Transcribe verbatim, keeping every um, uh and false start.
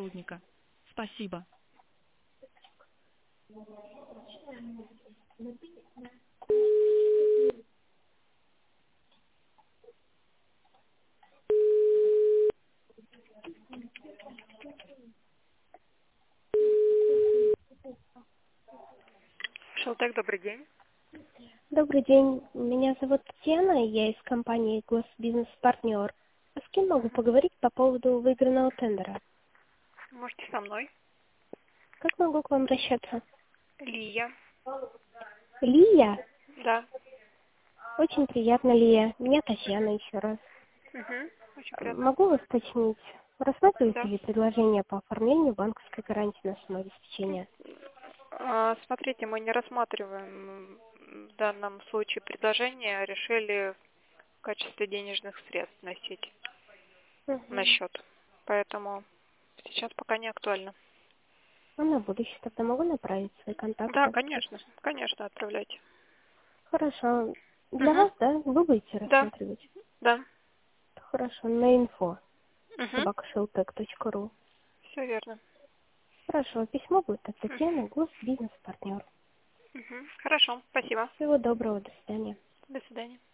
сотрудника. Спасибо. Шелтек, добрый день. Добрый день, меня зовут Татьяна, я из компании Госбизнес-партнер. А с кем могу поговорить по поводу выигранного тендера? Можете со мной. Как могу к вам обращаться? Лия. Лия? Да. Очень приятно, Лия. Меня Татьяна еще раз. Угу. Очень приятно. Могу вас уточнить, рассматриваете Да. ли предложение по оформлению банковской гарантии на самообеспечение? А, смотрите, мы не рассматриваем в данном случае предложение, а решили в качестве денежных средств носить на Угу. счет. Поэтому сейчас пока не актуально. А на будущее тогда могу направить свои Да, контакты? конечно. Конечно, отправляйте. Хорошо. Для Угу. вас, да? Вы будете Да. рассматривать? Да. Хорошо, на инфо Угу. собака шелтек точка ру. Все верно. Хорошо, письмо будет от Татьяны, госбизнес-партнер. Угу. Хорошо. Спасибо. Всего доброго, до свидания. До свидания.